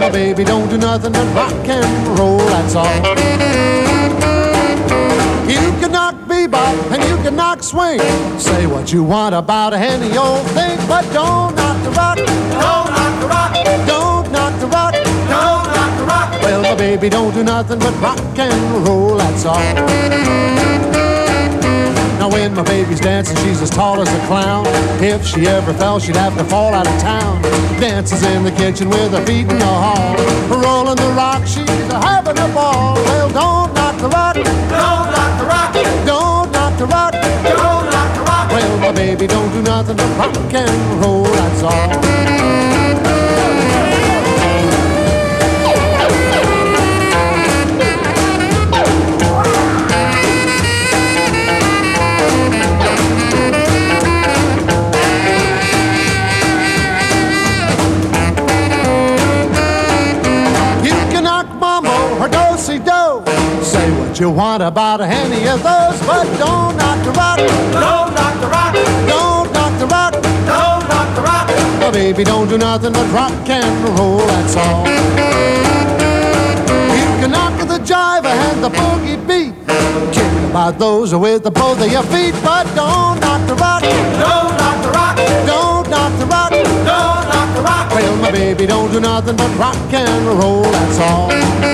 my baby don't do nothing but rock and roll, that's all. You can knock bebop and you can knock swing. Say what you want about any old thing, but don't knock the rock. Don't knock the rock. Don't knock the rock. Don't knock the rock. Well, my baby don't do nothing but rock and roll, that's all. Now when my baby's dancing, she's as tall as a clown. If she ever fell, she'd have to fall out of town. Dances in the kitchen with her feet in the hall. Rolling the rock, she's having a ball. Well, don't knock the rock. Don't knock the rock. Don't knock the rock. Don't knock the rock. Well, my baby don't do nothing but rock and roll, that's all. Say what you want about any of those, but don't knock the rock. Don't knock the rock. Don't knock the rock. Don't knock the rock. Oh, baby, don't do nothing but rock and roll, that's all. You can knock the jive and the boogie beat. Kick about those with the both of your feet, but don't knock the rock. Don't knock the rock. Don't knock the rock. Don't knock the rock. Well, my baby don't do nothing but rock and roll, that's all.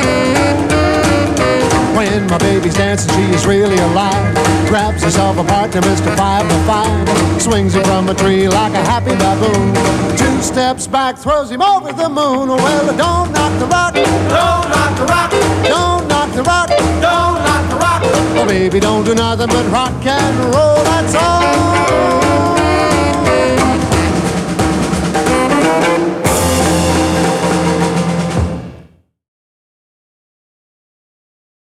When my baby's dancing, she is really alive. Grabs herself a partner, Mr. 5 to 5. Swings him from a tree like a happy baboon. 2 steps back, throws him over the moon. Well, don't knock the rock. Don't knock the rock. Don't knock the rock. Don't knock the rock. Oh, baby, don't do nothing but rock and roll, that's all.